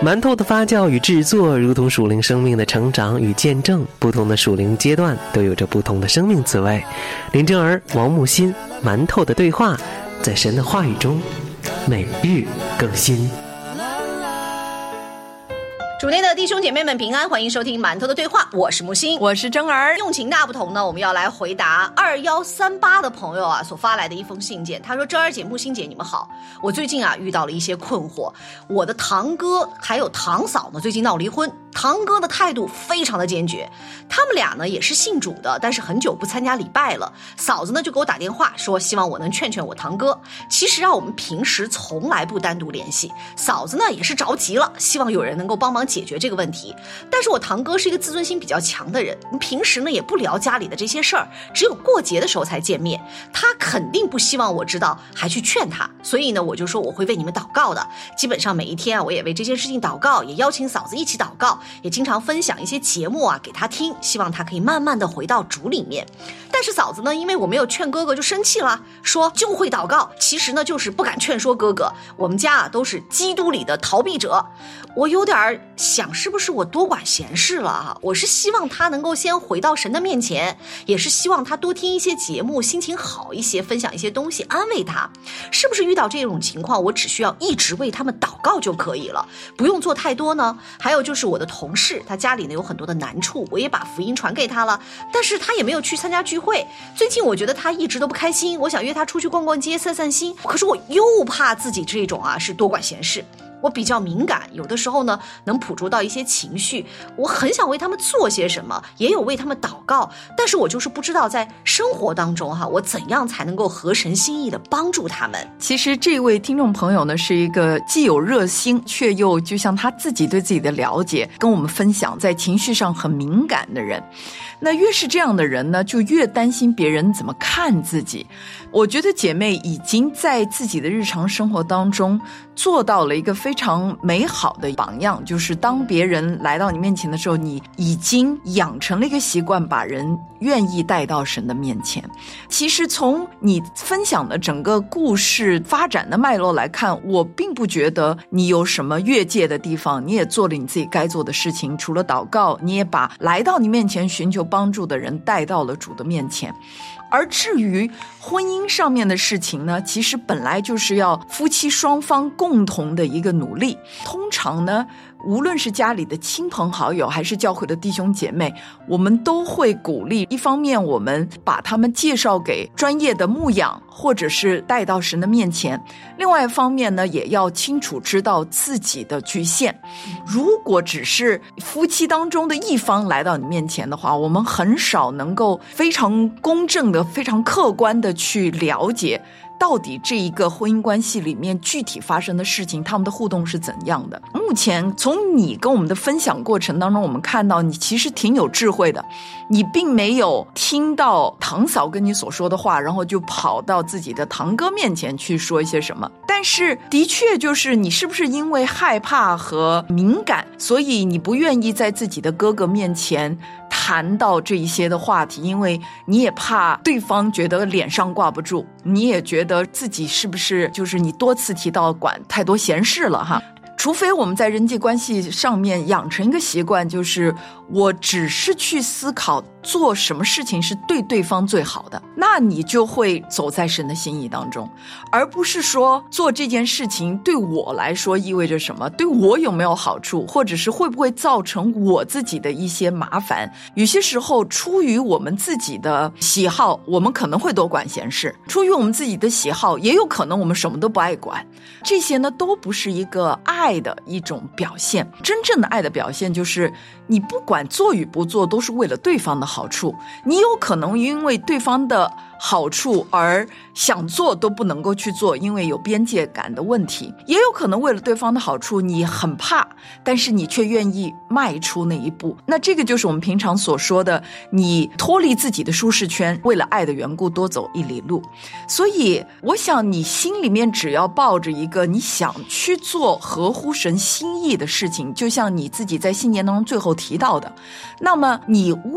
馒头的发酵与制作如同属灵生命的成长与见证，不同的属灵阶段都有着不同的生命滋味。林正儿、王木心，馒头的对话，在神的话语中每日更新。 主内的弟兄姐妹们平安，欢迎收听馒头的对话，我是木星， 我是真儿。 用情大不同呢，我们要来回答2138的朋友所发来的一封信件。他说：真儿姐、木星姐，你们好，我最近遇到了一些困惑。我的堂哥还有堂嫂呢最近闹离婚，堂哥的态度非常的坚决，他们俩呢也是信主的，但是很久不参加礼拜了。嫂子呢就给我打电话说希望我能劝劝我堂哥。其实我们平时从来不单独联系，嫂子呢也是着急了，希望有人能够帮忙解决这个问题。但是我堂哥是一个自尊心比较强的人，平时呢也不聊家里的这些事儿，只有过节的时候才见面，他肯定不希望我知道还去劝他，所以呢我就说我会为你们祷告的。基本上每一天我也为这件事情祷告，也邀请嫂子一起祷告，也经常分享一些节目给他听，希望他可以慢慢的回到主里面。但是嫂子呢因为我没有劝哥哥就生气了，说就会祷告，其实呢就是不敢劝说哥哥。我们家都是基督里的逃避者。我有点想是不是我多管闲事了我是希望他能够先回到神的面前，也是希望他多听一些节目，心情好一些，分享一些东西安慰他。是不是遇到这种情况我只需要一直为他们祷告就可以了，不用做太多呢？还有就是我的同事，他家里呢有很多的难处，我也把福音传给他了，但是他也没有去参加聚会。最近我觉得他一直都不开心，我想约他出去逛逛街散散心，可是我又怕自己这种是多管闲事。我比较敏感，有的时候呢能捕捉到一些情绪，我很想为他们做些什么，也有为他们祷告，但是我就是不知道在生活当中我怎样才能够合神心意的帮助他们。 其实这位听众朋友呢是一个既有热心却又就像他自己对自己的了解跟我们分享，在情绪上很敏感的人。那越是这样的人呢，就越担心别人怎么看自己。我觉得姐妹已经在自己的日常生活当中做到了一个非常美好的榜样，就是当别人来到你面前的时候，你已经养成了一个习惯，把人愿意带到神的面前。其实从你分享的整个故事发展的脉络来看，我并不觉得你有什么越界的地方，你也做了你自己该做的事情，除了祷告，你也把来到你面前寻求帮助的人带到了主的面前。而至于婚姻上面的事情呢，其实本来就是要夫妻双方共同的一个努力。通常呢，无论是家里的亲朋好友还是教会的弟兄姐妹，我们都会鼓励，一方面我们把他们介绍给专业的牧养，或者是带到神的面前，另外一方面呢，也要清楚知道自己的局限。如果只是夫妻当中的一方来到你面前的话，我们很少能够非常公正的非常客观的去了解到底这一个婚姻关系里面具体发生的事情，他们的互动是怎样的。目前从你跟我们的分享过程当中，我们看到你其实挺有智慧的，你并没有听到堂嫂跟你所说的话，然后就跑到自己的堂哥面前去说一些什么。但是的确就是你是不是因为害怕和敏感，所以你不愿意在自己的哥哥面前谈到这一些的话题，因为你也怕对方觉得脸上挂不住，你也觉得自己是不是就是你多次提到管太多闲事了除非我们在人际关系上面养成一个习惯，就是我只是去思考做什么事情是对对方最好的，那你就会走在神的心意当中，而不是说做这件事情对我来说意味着什么，对我有没有好处，或者是会不会造成我自己的一些麻烦。有些时候出于我们自己的喜好，我们可能会多管闲事，出于我们自己的喜好，也有可能我们什么都不爱管。这些呢都不是一个爱的一种表现。真正的爱的表现就是你不管做与不做都是为了对方的好处，你有可能因为对方的好处而想做都不能够去做，因为有边界感的问题，也有可能为了对方的好处你很怕，但是你却愿意迈出那一步。那这个就是我们平常所说的你脱离自己的舒适圈，为了爱的缘故多走一里路。所以我想你心里面只要抱着一个你想去做合乎神心意的事情，就像你自己在信念当中最后提到的，那么你为这件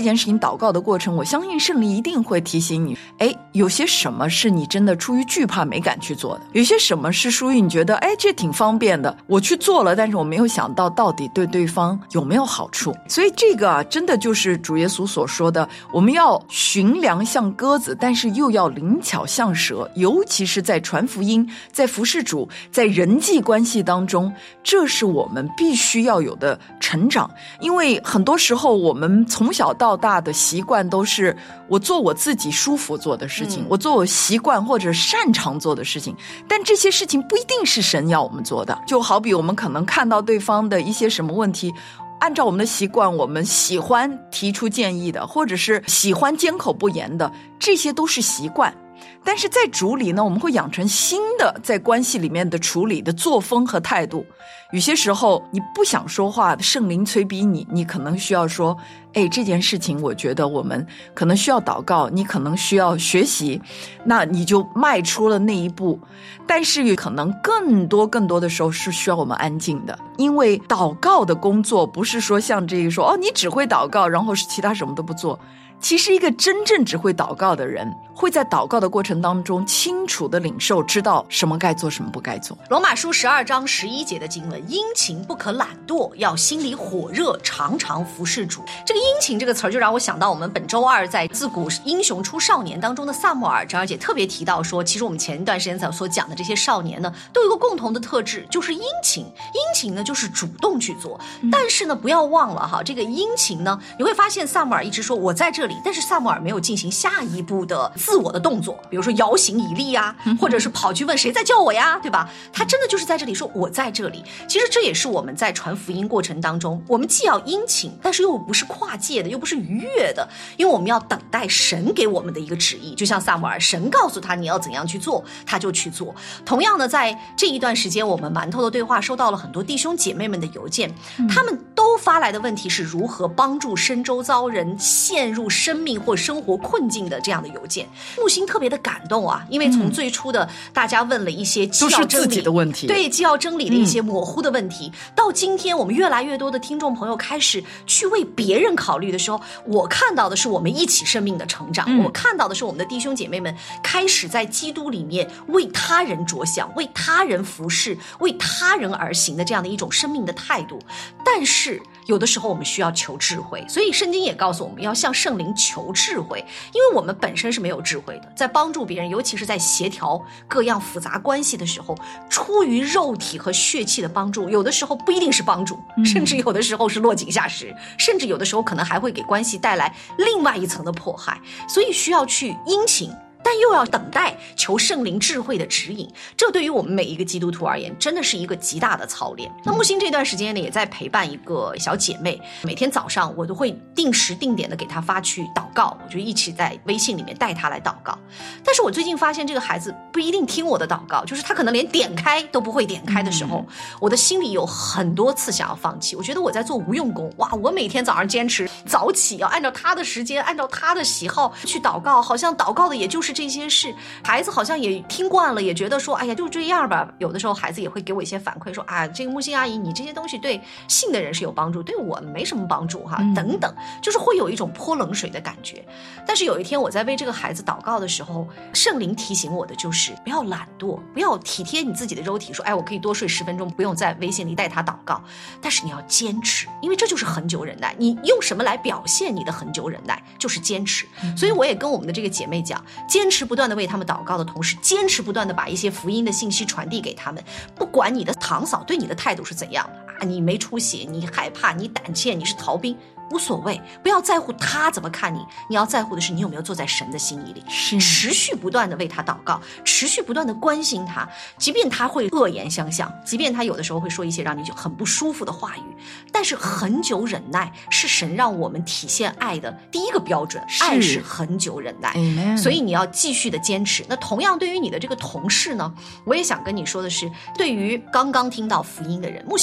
件事情祷告的过程，我相信圣灵一定会提醒你，有些什么是你真的出于惧怕没敢去做的，有些什么是属于你觉得这挺方便的，我去做了，但是我没有想到到底对对方有没有好处。所以这个真的就是主耶稣所说的，我们要驯良像鸽子，但是又要灵巧像蛇，尤其是在传福音，在服侍主，在人际关系当中，这是我们必须要有的成长。因为很多时候我们从小到大的习惯都是我做我自己舒服做的事情，我做我习惯或者擅长做的事情，但这些事情不一定是神要我们做的。就好比我们可能看到对方的一些什么问题，按照我们的习惯，我们喜欢提出建议的，或者是喜欢缄口不言的，这些都是习惯。但是在主里呢，我们会养成新的在关系里面的处理的作风和态度。有些时候你不想说话，圣灵催逼你，你可能需要说，这件事情我觉得我们可能需要祷告，你可能需要学习，那你就迈出了那一步。但是可能更多的时候是需要我们安静的，因为祷告的工作不是说像这个说你只会祷告，然后其他什么都不做。其实一个真正只会祷告的人，会在祷告的过程当中清楚的领受，知道什么该做，什么不该做。 罗马书12章11节的经文，殷勤不可懒惰，要心里火热，常常服侍主。这个殷勤这个词儿就让我想到我们本周二在自古英雄出少年当中的萨默尔，张小姐特别提到说，其实我们前一段时间所讲的这些少年呢，都有一个共同的特质，就是殷勤。殷勤呢就是主动去做，但是呢不要忘了哈，这个殷勤呢，你会发现萨默尔一直说我在这里，但是萨默尔没有进行下一步的自我的动作，比如说摇醒以利呀，或者是跑去问谁在叫我呀，对吧？他真的就是在这里说我在这里。其实这也是我们在传福音过程当中，我们既要殷勤，但是又不是跨界的，又不是逾越的，因为我们要等待神给我们的一个旨意。就像萨默尔，神告诉他你要怎样去做，他就去做。同样的，在这一段时间，我们馒头的对话收到了很多弟兄姐妹们的邮件，他们都发来的问题是如何帮助身周遭人陷入生命或生活困境的这样的邮件。木星特别的感动啊，因为从最初的大家问了一些既要真理， 都是自己的问题， 对，既要真理的一些模糊的问题，到今天我们越来越多的听众朋友开始去为别人考虑的时候，我看到的是我们一起生命的成长，我看到的是我们的弟兄姐妹们开始在基督里面为他人着想，为他人服侍，为他人而行的这样的一种生命的态度。但是有的时候我们需要求智慧，所以圣经也告诉我们要向圣灵求智慧，因为我们本身是没有智慧的，在帮助别人，尤其是在协调各样复杂关系的时候，出于肉体和血气的帮助，有的时候不一定是帮助，甚至有的时候是落井下石，甚至有的时候可能还会给关系带来另外一层的迫害，所以需要去殷勤，但又要等待求圣灵智慧的指引，这对于我们每一个基督徒而言真的是一个极大的操练。那木星这段时间呢，也在陪伴一个小姐妹，每天早上我都会定时定点的给她发去祷告，我就一起在微信里面带她来祷告。但是我最近发现这个孩子不一定听我的祷告，就是他可能连点开都不会点开的时候，我的心里有很多次想要放弃。我觉得我在做无用功，哇，我每天早上坚持早起，要按照他的时间，按照他的喜好去祷告，好像祷告的也就是这些事，孩子好像也听惯了，也觉得说哎呀就这样吧。有的时候孩子也会给我一些反馈说啊，这个木星阿姨你这些东西对信的人是有帮助，对我没什么帮助哈，等等，就是会有一种泼冷水的感觉。但是有一天我在为这个孩子祷告的时候，圣灵提醒我的就是不要懒惰，不要体贴你自己的肉体，说哎我可以多睡10分钟，不用在微信里带他祷告，但是你要坚持，因为这就是恒久忍耐。你用什么来表现你的恒久忍耐？就是坚持。所以我也跟我们的这个姐妹讲，坚持不断的为他们祷告的同时，坚持不断的把一些福音的信息传递给他们。不管你的堂嫂对你的态度是怎样啊，你没出息，你害怕，你胆怯，你是逃兵，无所谓，不要在乎他怎么看你，你要在乎的是你有没有坐在神的心意里，持续不断的为他祷告，持续不断的关心他，即便他会恶言相向，即便他有的时候会说一些让你就很不舒服的话语，但是恒久忍耐是神让我们体现爱的第一个标准，爱是恒久忍耐，所以你要继续的坚持。那同样对于你的这个同事呢，我也想跟你说的是，对于刚刚听到福音的人，木星在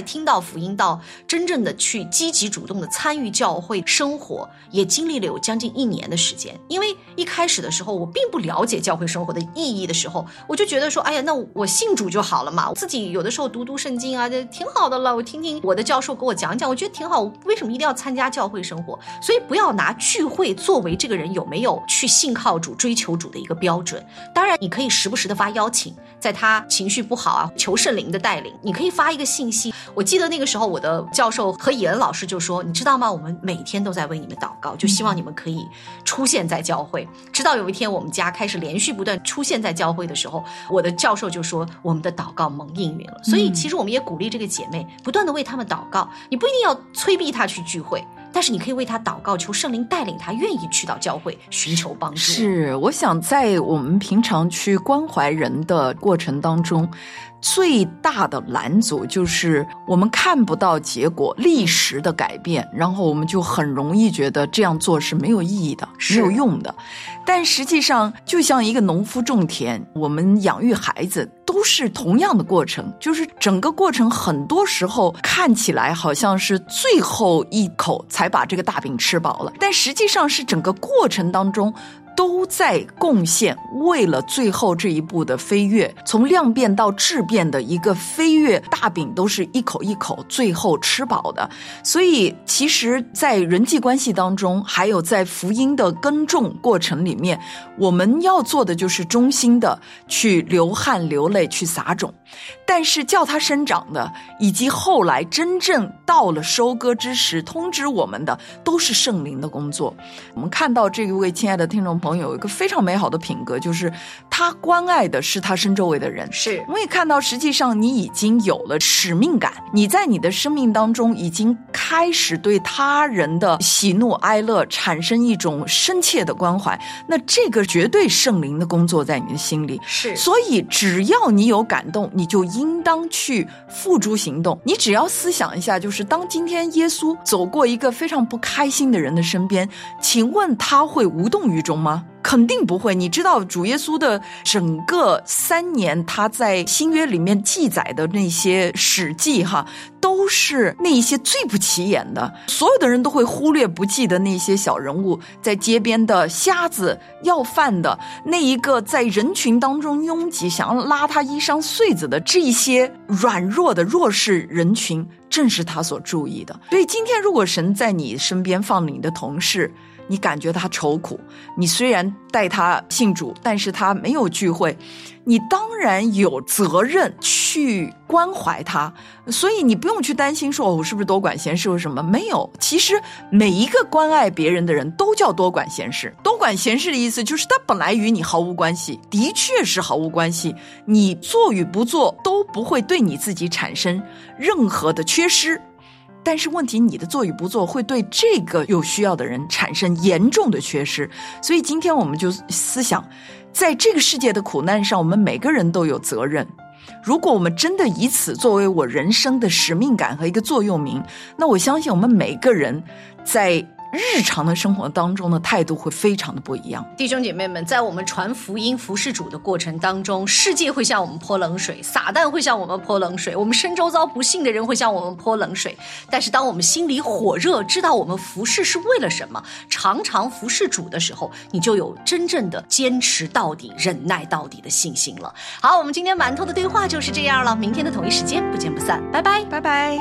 听到福音到真正的去积极主动的参与教会生活，也经历了有将近1年的时间。因为一开始的时候我并不了解教会生活的意义的时候，我就觉得说，哎呀，那我信主就好了嘛，我自己有的时候读读圣经啊，这挺好的了，我听听我的教授给我讲讲，我觉得挺好，我为什么一定要参加教会生活？所以不要拿聚会作为这个人有没有去信靠主追求主的一个标准。当然你可以时不时的发邀请，在他情绪不好啊，求圣灵的带领，你可以发一个信息。我记得那个时候我的教授何以恩老师就说，你知道吗，我们每天都在为你们祷告，就希望你们可以出现在教会。直到有一天我们家开始连续不断出现在教会的时候，我的教授就说我们的祷告蒙应允了。所以其实我们也鼓励这个姐妹不断的为他们祷告，你不一定要催逼她去聚会，但是你可以为他祷告，求圣灵带领他愿意去到教会寻求帮助。 是，我想在我们平常去关怀人的过程当中，最大的拦阻就是我们看不到结果立时的改变，然后我们就很容易觉得这样做是没有意义的，没有用的。但实际上就像一个农夫种田，我们养育孩子都是同样的过程，就是整个过程很多时候看起来好像是最后一口才把这个大饼吃饱了，但实际上是整个过程当中都在贡献，为了最后这一步的飞跃，从量变到质变的一个飞跃，大饼都是一口一口最后吃饱的。所以其实在人际关系当中，还有在福音的耕种过程里面，我们要做的就是忠心的去流汗流泪去撒种，但是叫它生长的，以及后来真正到了收割之时通知我们的，都是圣灵的工作。我们看到这一位亲爱的听众朋友有一个非常美好的品格，就是他关爱的是他身周围的人。 是， 我也看到实际上你已经有了使命感，你在你的生命当中已经开始对他人的喜怒哀乐产生一种深切的关怀，那这个绝对圣灵的工作在你的心里。 是， 所以只要你有感动，你就应当去付诸行动。你只要思想一下，就是当今天耶稣走过一个非常不开心的人的身边，请问他会无动于衷吗？肯定不会。你知道主耶稣的整个3年，他在新约里面记载的那些史记都是那一些最不起眼的，所有的人都会忽略不计的那些小人物，在街边的瞎子、要饭的，那一个在人群当中拥挤想要拉他衣裳穗子的这些软弱的弱势人群，正是他所注意的。所以今天如果神在你身边放了你的同事，你感觉他愁苦，你虽然带他信主，但是他没有聚会，你当然有责任去关怀他。所以你不用去担心说我是不是多管闲事或什么，没有。其实每一个关爱别人的人都叫多管闲事。多管闲事的意思就是他本来与你毫无关系，的确是毫无关系，你做与不做都不会对你自己产生任何的缺失，但是问题你的做与不做会对这个有需要的人产生严重的缺失。所以今天我们就思想，在这个世界的苦难上，我们每个人都有责任。如果我们真的以此作为我人生的使命感和一个座右铭，那我相信我们每个人在日常的生活当中的态度会非常的不一样。 弟兄姐妹们，在我们传福音服侍主的过程当中，世界会向我们泼冷水，撒旦会向我们泼冷水，我们身周遭不信的人会向我们泼冷水。但是当我们心里火热，知道我们服侍是为了什么，常常服侍主的时候，你就有真正的坚持到底、忍耐到底的信心了。好，我们今天馒头的对话就是这样了，明天的同一时间不见不散，拜拜， 拜拜。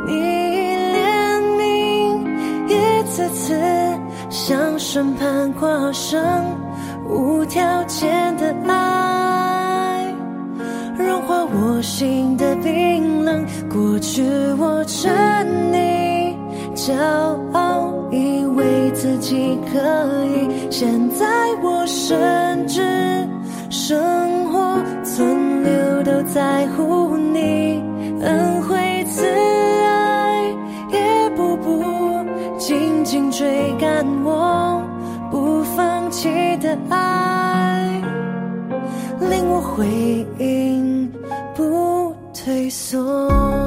一次次像审判跨生，无条件的爱融化我心的冰冷。过去我称你骄傲，以为自己可以，现在我甚至生活存留都在乎你恩惠慈爱，一步步紧紧追赶我不放弃的爱，令我回应不退缩。